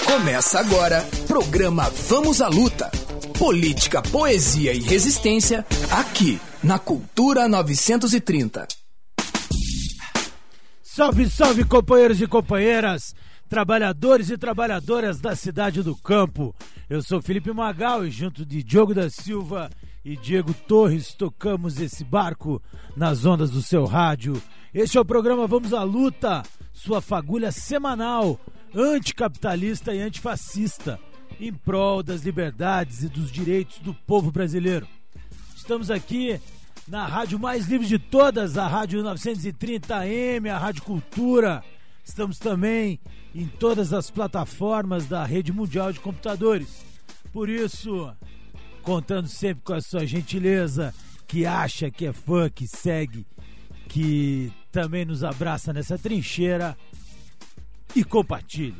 Começa agora, programa Vamos à Luta. Política, poesia e resistência, aqui, na Cultura 930. Salve, salve, companheiros e companheiras, trabalhadores e trabalhadoras da cidade do campo. Eu sou Felipe Magal e junto de Diogo da Silva e Diego Torres tocamos esse barco nas ondas do seu rádio. Este é o programa Vamos à Luta, sua fagulha semanal, anticapitalista e antifascista, em prol das liberdades e dos direitos do povo brasileiro. Estamos aqui na rádio mais livre de todas, a Rádio 930 AM, a Rádio Cultura. Estamos também em todas as plataformas da Rede Mundial de Computadores. Por isso, contando sempre com a sua gentileza, que acha que é fã, que segue, que também nos abraça nessa trincheira, e compartilhe.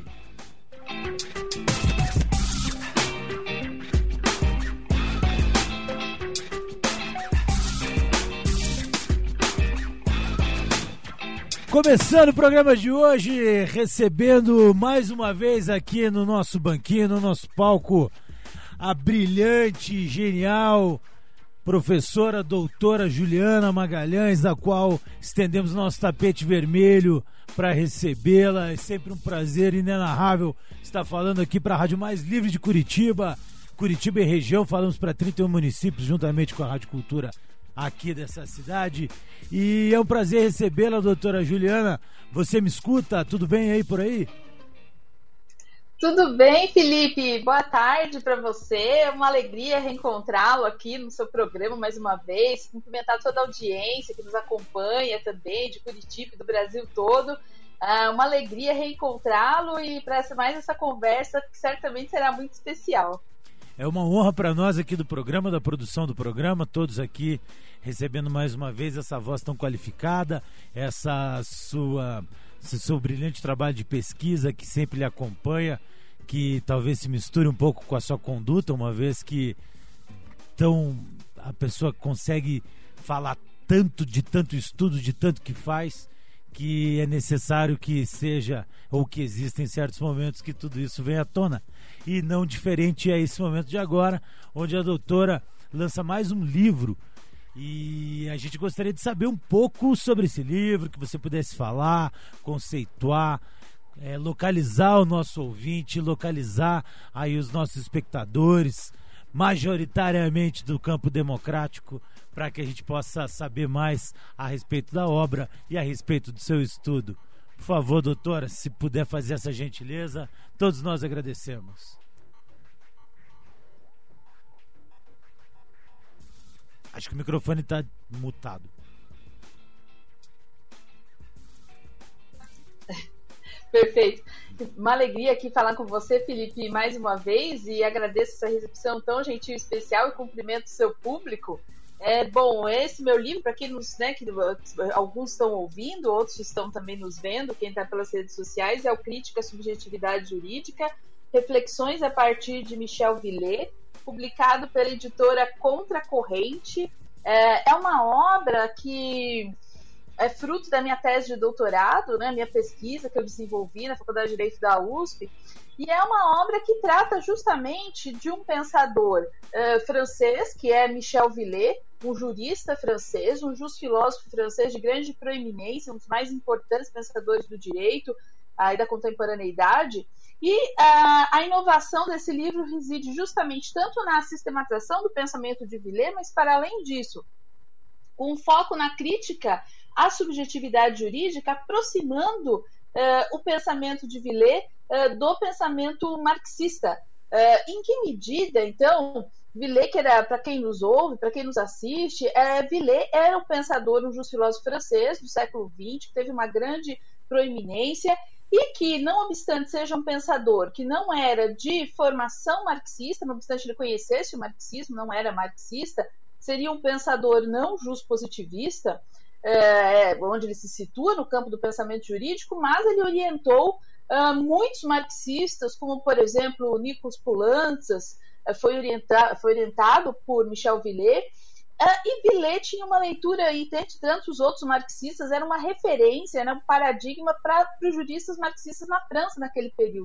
Começando o programa de hoje, recebendo mais uma vez aqui no nosso banquinho, no nosso palco, a brilhante, genial professora doutora Juliana Magalhães, da qual estendemos nosso tapete vermelho para recebê-la. É sempre um prazer inenarrável estar falando aqui para a Rádio Mais Livre de Curitiba. Curitiba e região, falamos para 31 municípios, juntamente com a Rádio Cultura aqui dessa cidade. E é um prazer recebê-la, doutora Juliana. Você me escuta? Tudo bem aí por aí? Tudo bem, Felipe? Boa tarde para você. É uma alegria reencontrá-lo aqui no seu programa mais uma vez. Cumprimentar toda a audiência que nos acompanha também, de Curitiba e do Brasil todo. Uma alegria reencontrá-lo e para mais essa conversa que certamente será muito especial. É uma honra para nós aqui do programa, da produção do programa, todos aqui recebendo mais uma vez essa voz tão qualificada, esse seu brilhante trabalho de pesquisa que sempre lhe acompanha, que talvez se misture um pouco com a sua conduta, uma vez que a pessoa consegue falar tanto, de tanto estudo, de tanto que faz, que é necessário que seja, ou que existem certos momentos que tudo isso vem à tona. E não diferente é esse momento de agora, onde a doutora lança mais um livro. E a gente gostaria de saber um pouco sobre esse livro, que você pudesse falar, conceituar, localizar o nosso ouvinte, localizar aí os nossos espectadores, majoritariamente do campo democrático, para que a gente possa saber mais a respeito da obra e a respeito do seu estudo. Por favor, doutora, se puder fazer essa gentileza, todos nós agradecemos. Acho que o microfone está mutado. Perfeito. Uma alegria aqui falar com você, Felipe, mais uma vez, e agradeço essa recepção tão gentil e especial e cumprimento o seu público. Bom, esse meu livro, para quem alguns estão ouvindo, outros estão também nos vendo, quem está pelas redes sociais, é o Crítica à Subjetividade Jurídica, Reflexões a partir de Michel Villet, publicado pela editora Contracorrente. É uma obra que é fruto da minha tese de doutorado, né, minha pesquisa que eu desenvolvi na Faculdade de Direito da USP, e é uma obra que trata justamente de um pensador francês, que é Michel Villet, um jurista francês, um filósofo francês de grande proeminência, um dos mais importantes pensadores do direito e da contemporaneidade. E a inovação desse livro reside justamente tanto na sistematização do pensamento de Villet, mas para além disso, com um foco na crítica à subjetividade jurídica, aproximando o pensamento de Villet do pensamento marxista. Em que medida, então, Villet, que era, para quem nos ouve, para quem nos assiste, Villet era um pensador, um filósofo francês do século XX, que teve uma grande proeminência e que, não obstante seja um pensador que não era de formação marxista, não obstante ele conhecesse o marxismo, não era marxista, seria um pensador não juspositivista, onde ele se situa no campo do pensamento jurídico, mas ele orientou muitos marxistas, como, por exemplo, Nikos Poulantzas, foi orientado por Michel Villet, E Villet tinha uma leitura, e dentre tantos outros marxistas, era uma referência, né, um paradigma para os juristas marxistas na França naquele período.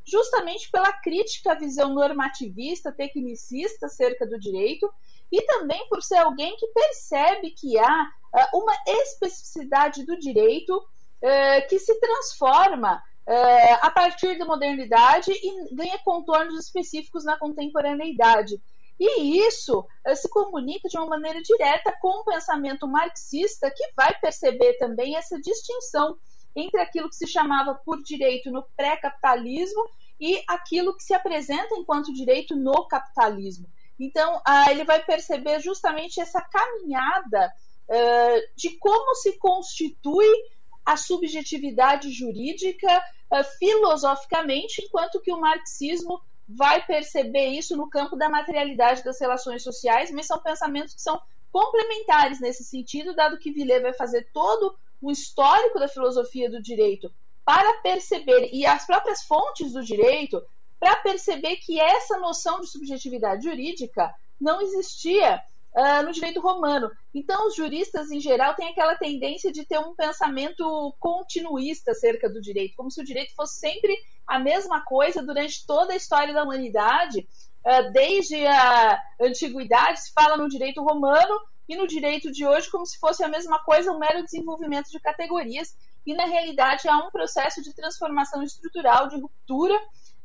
justamente pela crítica à visão normativista, tecnicista acerca do direito, e também por ser alguém que percebe que há uma especificidade do direito que se transforma a partir da modernidade e ganha contornos específicos na contemporaneidade. E isso se comunica de uma maneira direta com o pensamento marxista, que vai perceber também essa distinção entre aquilo que se chamava por direito no pré-capitalismo e aquilo que se apresenta enquanto direito no capitalismo. Então, ele vai perceber justamente essa caminhada de como se constitui a subjetividade jurídica filosoficamente, enquanto que o marxismo vai perceber isso no campo da materialidade das relações sociais, mas são pensamentos que são complementares nesse sentido, dado que Villers vai fazer todo o histórico da filosofia do direito para perceber, e as próprias fontes do direito, para perceber que essa noção de subjetividade jurídica não existia no direito romano. Então, os juristas, em geral, têm aquela tendência de ter um pensamento continuista acerca do direito, como se o direito fosse sempre a mesma coisa durante toda a história da humanidade. Desde a antiguidade se fala no direito romano e no direito de hoje como se fosse a mesma coisa, um mero desenvolvimento de categorias, e na realidade há um processo de transformação estrutural, de ruptura,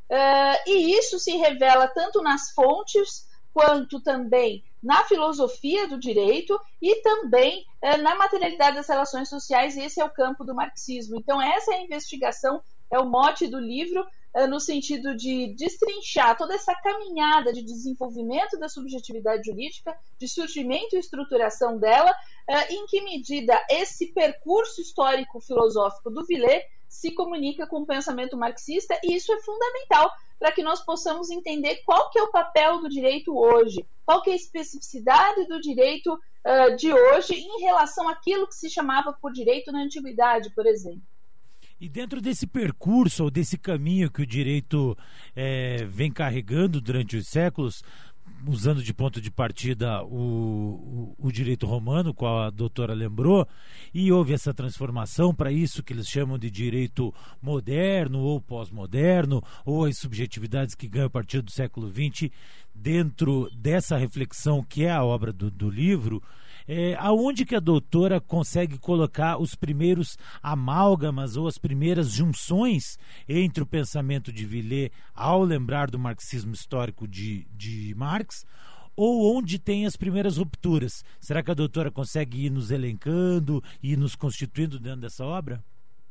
e isso se revela tanto nas fontes quanto também na filosofia do direito e também na materialidade das relações sociais, e esse é o campo do marxismo. Então essa é a investigação, é o mote do livro, no sentido de destrinchar toda essa caminhada de desenvolvimento da subjetividade jurídica, de surgimento e estruturação dela, em que medida esse percurso histórico-filosófico do Villers se comunica com o pensamento marxista, e isso é fundamental para que nós possamos entender qual que é o papel do direito hoje, qual que é a especificidade do direito de hoje em relação àquilo que se chamava por direito na antiguidade, por exemplo. E dentro desse percurso, ou desse caminho que o direito vem carregando durante os séculos, usando de ponto de partida o direito romano, qual a doutora lembrou, e houve essa transformação para isso que eles chamam de direito moderno ou pós-moderno, ou as subjetividades que ganham a partir do século XX, dentro dessa reflexão que é a obra do livro. Aonde que a doutora consegue colocar os primeiros amálgamas ou as primeiras junções entre o pensamento de Villers ao lembrar do marxismo histórico de Marx, ou onde tem as primeiras rupturas? Será que a doutora consegue ir nos elencando e nos constituindo dentro dessa obra?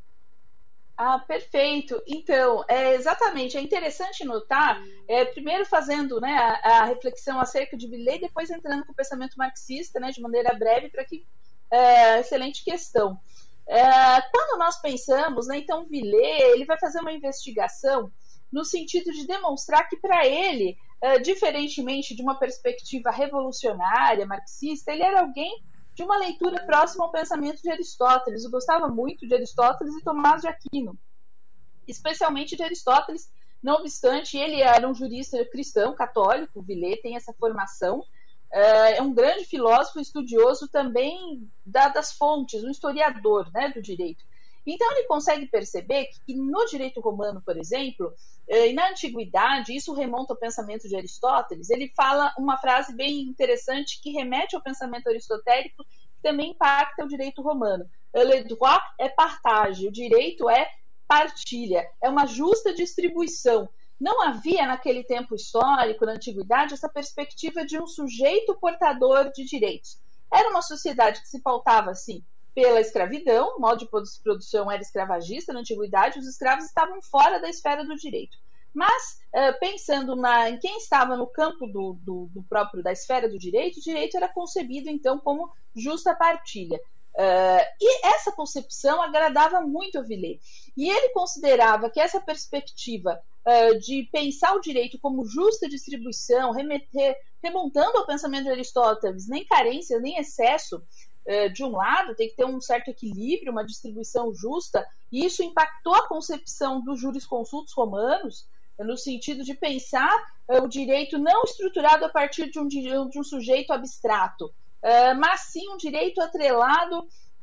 Perfeito. Então, exatamente, é interessante notar, primeiro fazendo, né, a reflexão acerca de Villers, depois entrando com o pensamento marxista, né, de maneira breve, para que... excelente questão. Quando nós pensamos, né, então Villers, ele vai fazer uma investigação no sentido de demonstrar que para ele, diferentemente de uma perspectiva revolucionária, marxista, ele era alguém de uma leitura próxima ao pensamento de Aristóteles. Eu gostava muito de Aristóteles e Tomás de Aquino, especialmente de Aristóteles. Não obstante, ele era um jurista cristão, católico. Villers tem essa formação, é um grande filósofo, estudioso também das fontes, um historiador, né, do direito. Então ele consegue perceber que no direito romano, por exemplo, e na antiguidade, isso remonta ao pensamento de Aristóteles, ele fala uma frase bem interessante que remete ao pensamento aristotélico, que também impacta o direito romano. Le droit est partage, o direito é partilha, é uma justa distribuição. Não havia naquele tempo histórico, na antiguidade, essa perspectiva de um sujeito portador de direitos. Era uma sociedade que se pautava, assim, pela escravidão, o modo de produção era escravagista na antiguidade, os escravos estavam fora da esfera do direito. Mas, pensando em quem estava no campo do próprio da esfera do direito, o direito era concebido, então, como justa partilha. E essa concepção agradava muito a Villers. E ele considerava que essa perspectiva de pensar o direito como justa distribuição, remontando ao pensamento de Aristóteles, nem carência, nem excesso, de um lado, tem que ter um certo equilíbrio, uma distribuição justa, e isso impactou a concepção dos jurisconsultos romanos, no sentido de pensar o direito não estruturado a partir de um sujeito abstrato, mas sim um direito atrelado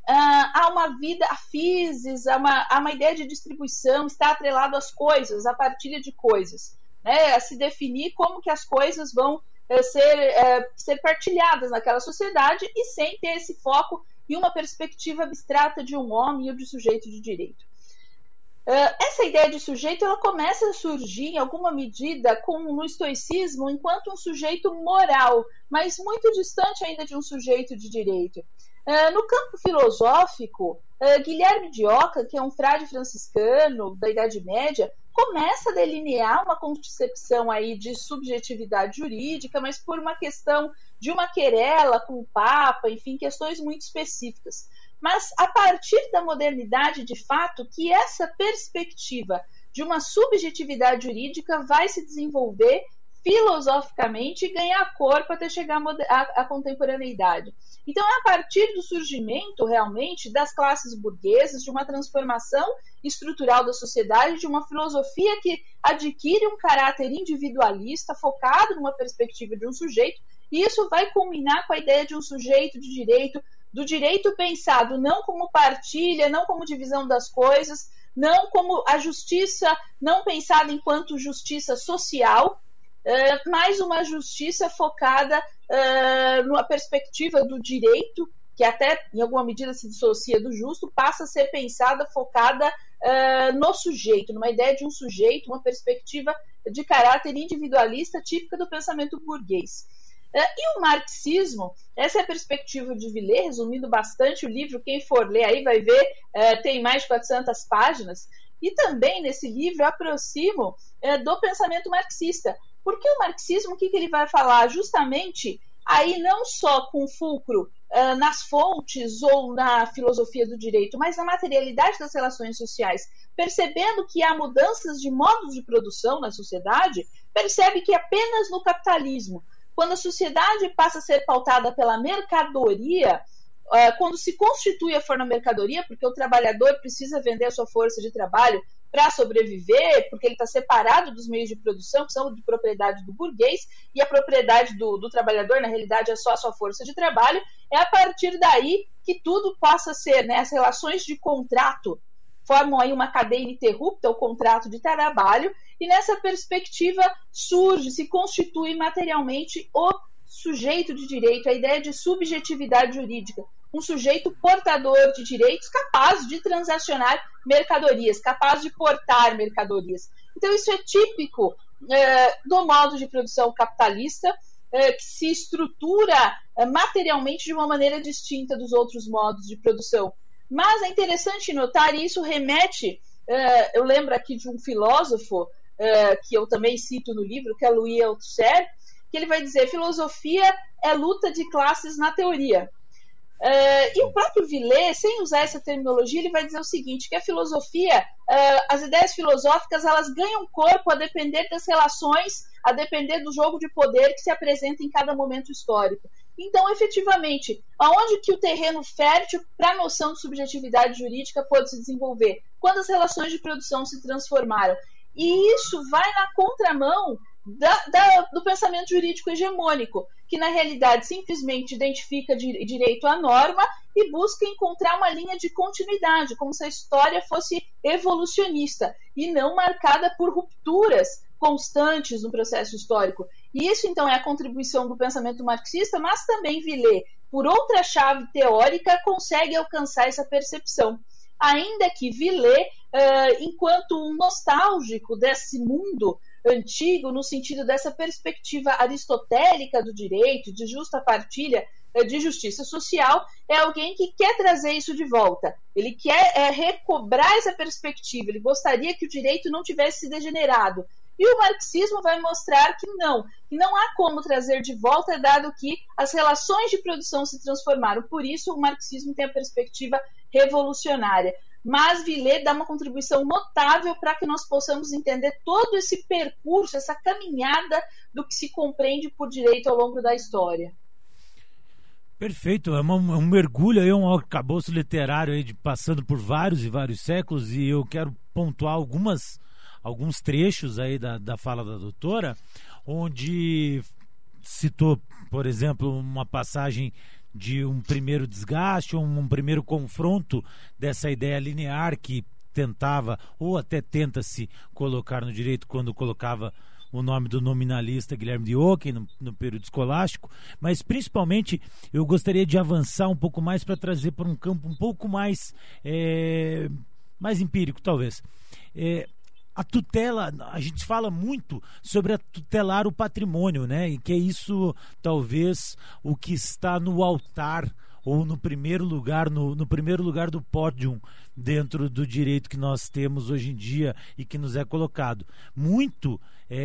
há uma vida, a physis, há uma ideia de distribuição, está atrelado às coisas, à partilha de coisas, né? A se definir como que as coisas vão ser partilhadas naquela sociedade e sem ter esse foco em uma perspectiva abstrata de um homem ou de sujeito de direito. Essa ideia de sujeito ela começa a surgir em alguma medida no estoicismo enquanto um sujeito moral, mas muito distante ainda de um sujeito de direito. No campo filosófico, Guilherme de Ockham, que é um frade franciscano da Idade Média, começa a delinear uma concepção aí de subjetividade jurídica, mas por uma questão de uma querela com o Papa, enfim, questões muito específicas. Mas a partir da modernidade, de fato, que essa perspectiva de uma subjetividade jurídica vai se desenvolver filosoficamente e ganhar corpo até chegar à contemporaneidade. Então, é a partir do surgimento, realmente, das classes burguesas, de uma transformação estrutural da sociedade, de uma filosofia que adquire um caráter individualista, focado numa perspectiva de um sujeito, e isso vai culminar com a ideia de um sujeito de direito, do direito pensado não como partilha, não como divisão das coisas, não como a justiça, não pensada enquanto justiça social, mas uma justiça focada numa perspectiva do direito, que até em alguma medida se dissocia do justo, passa a ser pensada, focada no sujeito, numa ideia de um sujeito, uma perspectiva de caráter individualista típica do pensamento burguês. E o marxismo, essa é a perspectiva de Villers, resumindo bastante o livro, quem for ler aí vai ver, tem mais de 400 páginas, e também nesse livro eu aproximo do pensamento marxista, porque o marxismo, o que ele vai falar? Justamente, aí não só com fulcro nas fontes ou na filosofia do direito, mas na materialidade das relações sociais, percebendo que há mudanças de modos de produção na sociedade, percebe que apenas no capitalismo, quando a sociedade passa a ser pautada pela mercadoria, quando se constitui a forma mercadoria, porque o trabalhador precisa vender a sua força de trabalho para sobreviver, porque ele está separado dos meios de produção, que são de propriedade do burguês, e a propriedade do trabalhador, na realidade, é só a sua força de trabalho, é a partir daí que tudo passa a ser, né, as relações de contrato formam aí uma cadeia ininterrupta, o contrato de trabalho, e nessa perspectiva surge, se constitui materialmente o sujeito de direito, a ideia de subjetividade jurídica, um sujeito portador de direitos capaz de transacionar mercadorias, capaz de portar mercadorias. Então isso é típico do modo de produção capitalista, que se estrutura materialmente de uma maneira distinta dos outros modos de produção. Mas é interessante notar, e isso remete, eu lembro aqui de um filósofo, que eu também cito no livro, que é Louis Althusser, que ele vai dizer: filosofia é luta de classes na teoria. E o próprio Villers, sem usar essa terminologia, ele vai dizer o seguinte, que a filosofia, as ideias filosóficas, elas ganham corpo a depender das relações, a depender do jogo de poder que se apresenta em cada momento histórico. Então, efetivamente, aonde que o terreno fértil para a noção de subjetividade jurídica pode se desenvolver? Quando as relações de produção se transformaram. E isso vai na contramão do pensamento jurídico hegemônico, que na realidade simplesmente identifica direito à norma e busca encontrar uma linha de continuidade, como se a história fosse evolucionista e não marcada por rupturas constantes no processo histórico. E isso então é a contribuição do pensamento marxista, mas também Villers, por outra chave teórica, consegue alcançar essa percepção. Ainda que Villers, enquanto um nostálgico desse mundo antigo, no sentido dessa perspectiva aristotélica do direito, de justa partilha, de justiça social, é alguém que quer trazer isso de volta. Ele quer recobrar essa perspectiva, ele gostaria que o direito não tivesse se degenerado. E o marxismo vai mostrar que não há como trazer de volta, dado que as relações de produção se transformaram. Por isso, o marxismo tem a perspectiva revolucionária. Mas Villers dá uma contribuição notável para que nós possamos entender todo esse percurso, essa caminhada do que se compreende por direito ao longo da história. Perfeito, é um mergulho aí, um arcabouço literário aí passando por vários e vários séculos, e eu quero pontuar alguns trechos aí da fala da doutora, onde citou, por exemplo, uma passagem de um primeiro desgaste, um primeiro confronto dessa ideia linear que tentava, ou até tenta-se colocar no direito quando colocava o nome do nominalista Guilherme de Ockham no período escolástico, mas principalmente eu gostaria de avançar um pouco mais para trazer para um campo um pouco mais empírico, talvez. A tutela, a gente fala muito sobre a tutelar o patrimônio, né? E que é isso, talvez, o que está no altar ou no primeiro lugar, no primeiro lugar do pódio dentro do direito que nós temos hoje em dia e que nos é colocado. Muito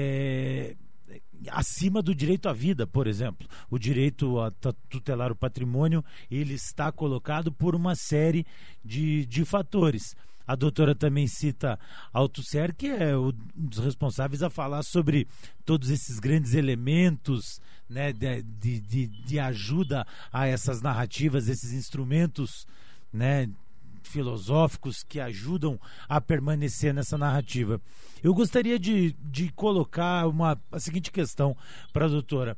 acima do direito à vida, por exemplo. O direito a tutelar o patrimônio, ele está colocado por uma série de fatores. A doutora também cita Althusser, que é um dos responsáveis a falar sobre todos esses grandes elementos, né, de ajuda a essas narrativas, esses instrumentos, né, filosóficos que ajudam a permanecer nessa narrativa. Eu gostaria de colocar a seguinte questão para a doutora.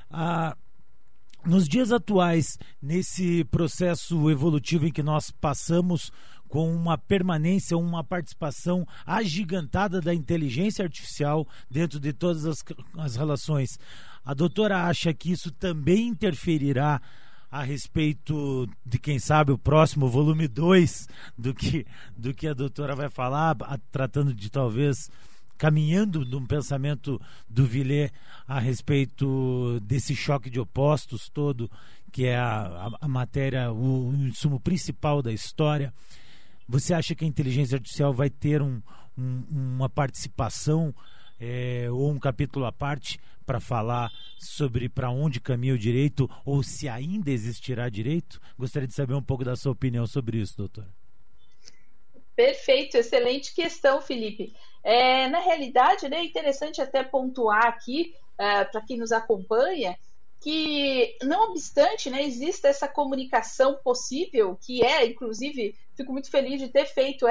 Nos dias atuais, nesse processo evolutivo em que nós passamos com uma permanência, uma participação agigantada da inteligência artificial dentro de todas as relações, a doutora acha que isso também interferirá a respeito de, quem sabe, o próximo volume 2 do que a doutora vai falar, tratando de, talvez, caminhando num pensamento do Villers a respeito desse choque de opostos todo, que é a matéria, o insumo principal da história. Você acha que a inteligência artificial vai ter uma participação ou um capítulo à parte para falar sobre para onde caminha o direito, ou se ainda existirá direito? Gostaria de saber um pouco da sua opinião sobre isso, doutora. Perfeito, excelente questão, Felipe. Na realidade, né, é interessante até pontuar aqui, para quem nos acompanha, que, não obstante, né, existe essa comunicação possível, que inclusive, fico muito feliz de ter feito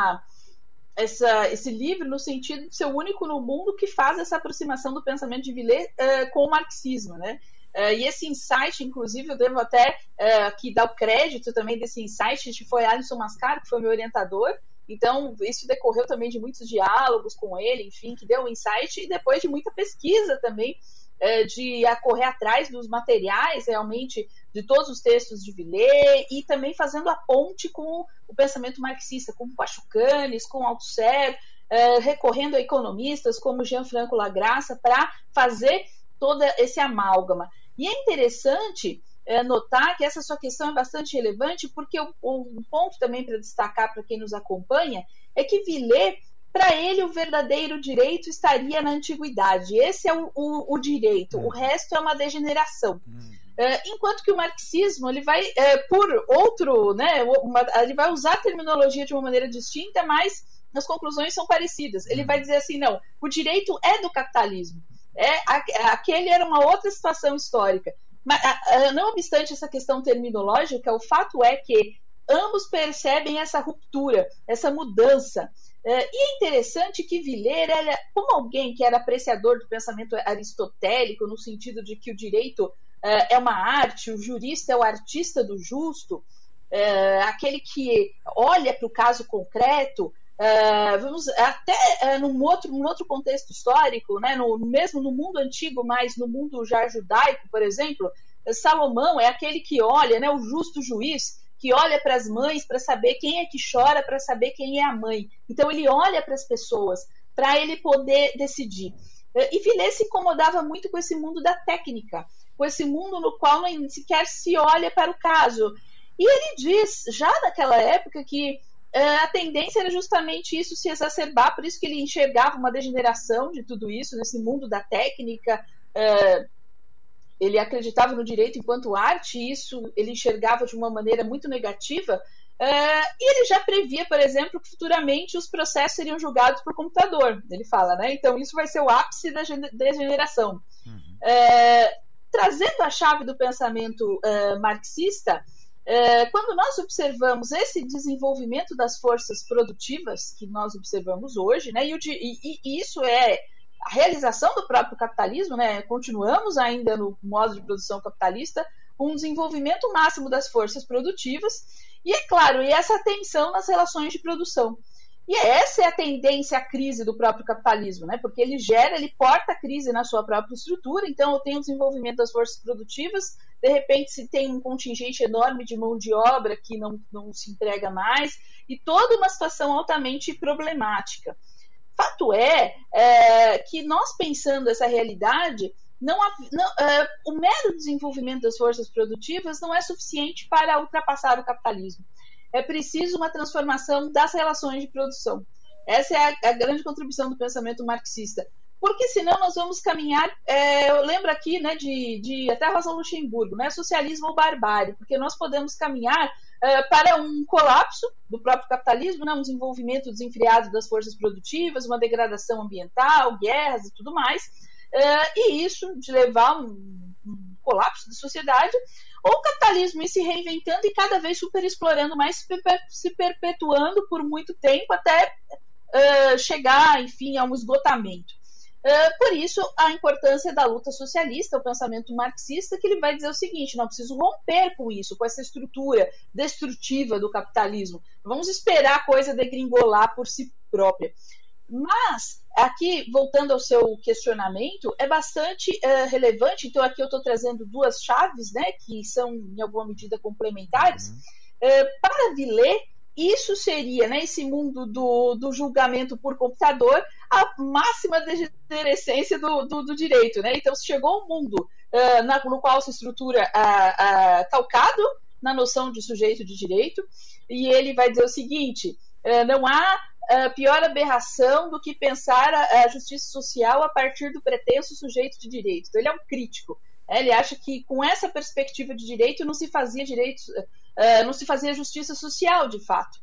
esse livro, no sentido de ser o único no mundo que faz essa aproximação do pensamento de Villers com o marxismo, né? E esse insight, inclusive, eu devo até aqui dar o crédito também desse insight, que foi Alisson Mascaro, que foi meu orientador. Então, isso decorreu também de muitos diálogos com ele, enfim, que deu um insight, e depois de muita pesquisa também, de correr atrás dos materiais, realmente, de todos os textos de Villers, e também fazendo a ponte com o pensamento marxista, com Pachucanes, com Althusser, recorrendo a economistas como Gianfranco Lagraça, para fazer todo esse amálgama. E é interessante notar que essa sua questão é bastante relevante, porque um ponto também para destacar para quem nos acompanha é que Villers, para ele, o verdadeiro direito estaria na antiguidade. Esse é o direito, o resto é uma degeneração. Enquanto que o marxismo, ele vai por outro, né, ele vai usar a terminologia de uma maneira distinta, mas as conclusões são parecidas. Ele vai dizer assim, não, o direito é do capitalismo. Aquele era uma outra situação histórica. Mas, não obstante essa questão terminológica, o fato é que ambos percebem essa ruptura, essa mudança. E é interessante que Villers, como alguém que era apreciador do pensamento aristotélico, no sentido de que o direito é uma arte, o jurista é o artista do justo, aquele que olha para o caso concreto, vamos até num outro contexto histórico, né, mesmo no mundo antigo, mas no mundo já judaico, por exemplo, Salomão é aquele que olha, né, o justo juiz, que olha para as mães para saber quem é que chora, para saber quem é a mãe. Então ele olha para as pessoas para ele poder decidir. E Villers se incomodava muito com esse mundo da técnica, com esse mundo no qual nem sequer se olha para o caso. E ele diz, já naquela época, que a tendência era justamente isso se exacerbar, por isso que ele enxergava uma degeneração de tudo isso, nesse mundo da técnica. Ele acreditava no direito enquanto arte, e isso ele enxergava de uma maneira muito negativa, e ele já previa, por exemplo, que futuramente os processos seriam julgados por computador, ele fala, né? Então isso vai ser o ápice da degeneração. Trazendo a chave do pensamento marxista, quando nós observamos esse desenvolvimento das forças produtivas que nós observamos hoje, né, e isso é a realização do próprio capitalismo, né, continuamos ainda no modo de produção capitalista, com o desenvolvimento máximo das forças produtivas e, é claro, essa tensão nas relações de produção. E essa é a tendência à crise do próprio capitalismo, né? Porque ele porta a crise na sua própria estrutura. Então, eu tenho o desenvolvimento das forças produtivas, de repente se tem um contingente enorme de mão de obra que não se emprega mais, e toda uma situação altamente problemática. Fato é que nós, pensando essa realidade, o mero desenvolvimento das forças produtivas não é suficiente para ultrapassar o capitalismo. É preciso uma transformação das relações de produção. Essa é a grande contribuição do pensamento marxista. Porque senão nós vamos caminhar, eu lembro aqui, né, de até Rosa Luxemburgo, né, socialismo ou barbárie, porque nós podemos caminhar para um colapso do próprio capitalismo, né, um desenvolvimento desenfreado das forças produtivas, uma degradação ambiental, guerras e tudo mais, e isso de levar um colapso da sociedade, ou o capitalismo ir se reinventando e cada vez superexplorando mais, se perpetuando por muito tempo até chegar, enfim, a um esgotamento. Por isso, a importância da luta socialista, o pensamento marxista, que ele vai dizer o seguinte: não preciso romper com isso, com essa estrutura destrutiva do capitalismo. Vamos esperar a coisa degringolar por si própria. Mas, aqui, voltando ao seu questionamento, é bastante relevante. Então, aqui eu estou trazendo duas chaves, né, que são, em alguma medida, complementares. Para Villers, isso seria, né, esse mundo do julgamento por computador, a máxima degenerescência do direito. Né? Então, se chegou um mundo no qual se estrutura calcado na noção de sujeito de direito, e ele vai dizer o seguinte: não há pior aberração do que pensar a justiça social a partir do pretenso sujeito de direito. Então, ele é um crítico. Ele acha que com essa perspectiva de direito não se fazia não se fazia justiça social, de fato.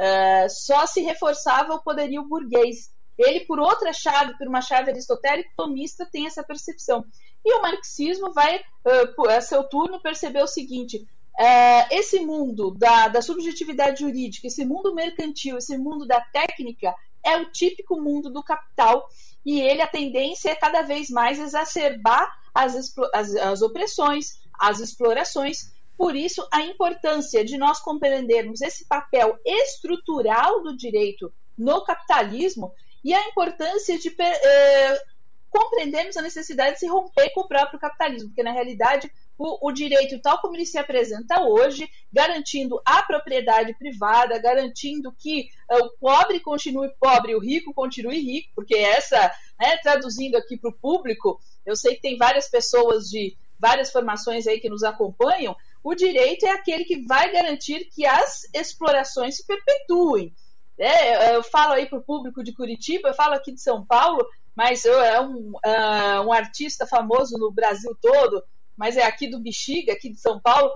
Só se reforçava o poderio burguês. Ele, por outra chave, por uma chave aristotélico-tomista, tem essa percepção. E o marxismo vai, a seu turno, perceber o seguinte: esse mundo da subjetividade jurídica, esse mundo mercantil, esse mundo da técnica, é o típico mundo do capital, e a tendência é cada vez mais exacerbar as opressões, as explorações. Por isso, a importância de nós compreendermos esse papel estrutural do direito no capitalismo e a importância de compreendermos a necessidade de se romper com o próprio capitalismo, porque, na realidade, o direito, tal como ele se apresenta hoje, garantindo a propriedade privada, garantindo que o pobre continue pobre e o rico continue rico, porque traduzindo aqui para o público, eu sei que tem várias pessoas de várias formações aí que nos acompanham, o direito é aquele que vai garantir que as explorações se perpetuem. Eu falo aí para o público de Curitiba, eu falo aqui de São Paulo, mas é um artista famoso no Brasil todo, mas é aqui do Bexiga, aqui de São Paulo,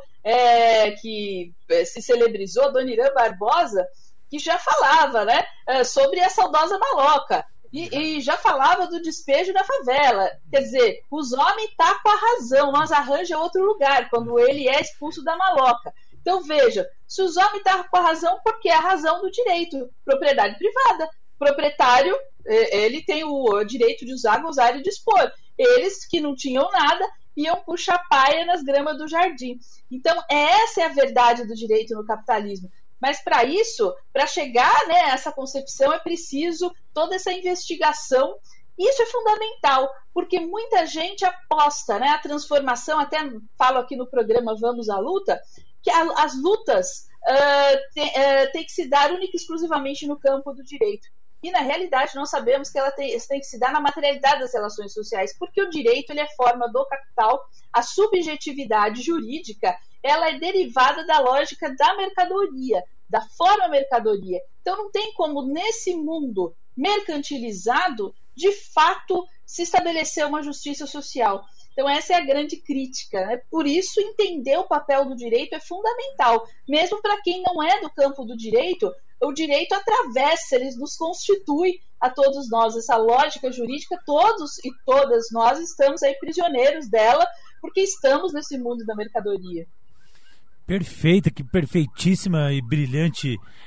que se celebrizou, Dona Irã Barbosa, que já falava, né, sobre a saudosa maloca, e já falava do despejo na favela. Quer dizer, os homens tá com a razão, nós arranja outro lugar, quando ele é expulso da maloca. Então, veja, se os homens estão com a razão, porque é a razão do direito, propriedade privada. Proprietário, ele tem o direito de usar, gozar e dispor. Eles que não tinham nada iam puxar paia nas gramas do jardim. Então, essa é a verdade do direito no capitalismo. Mas para isso, para chegar, né, a essa concepção, é preciso toda essa investigação. Isso é fundamental, porque muita gente aposta, né, a transformação, até falo aqui no programa Vamos à Luta, que as lutas têm que se dar única e exclusivamente no campo do direito. E, na realidade, nós sabemos que ela tem que se dar na materialidade das relações sociais, porque o direito ele é forma do capital, a subjetividade jurídica ela é derivada da lógica da mercadoria, da forma mercadoria. Então, não tem como, nesse mundo mercantilizado, de fato, se estabelecer uma justiça social. Então, essa é a grande crítica, né? Por isso, entender o papel do direito é fundamental. Mesmo para quem não é do campo do direito, o direito atravessa, ele nos constitui a todos nós. Essa lógica jurídica, todos e todas nós estamos aí prisioneiros dela, porque estamos nesse mundo da mercadoria. Perfeita, que perfeitíssima e brilhante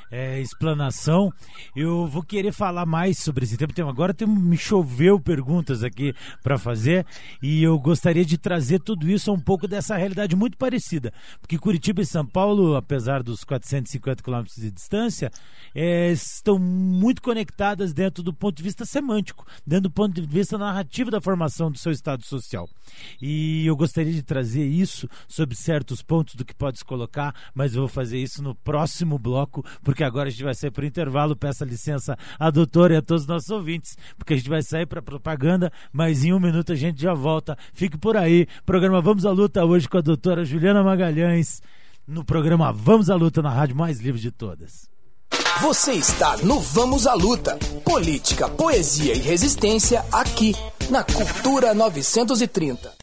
explanação. Eu vou querer falar mais sobre esse tema. Agora me choveu perguntas aqui para fazer e eu gostaria de trazer tudo isso a um pouco dessa realidade muito parecida, porque Curitiba e São Paulo, apesar dos 450 quilômetros de distância, estão muito conectadas dentro do ponto de vista semântico, dentro do ponto de vista narrativo da formação do seu estado social. E eu gostaria de trazer isso sobre certos pontos do que pode se colocar, mas eu vou fazer isso no próximo bloco, porque agora a gente vai sair para o intervalo. Peço licença à doutora e a todos os nossos ouvintes, porque a gente vai sair para propaganda, mas em 1 minuto a gente já volta. Fique por aí. Programa Vamos à Luta hoje com a doutora Juliana Magalhães, no programa Vamos à Luta, na rádio mais livre de todas. Você está no Vamos à Luta. Política, poesia e resistência aqui na Cultura 930.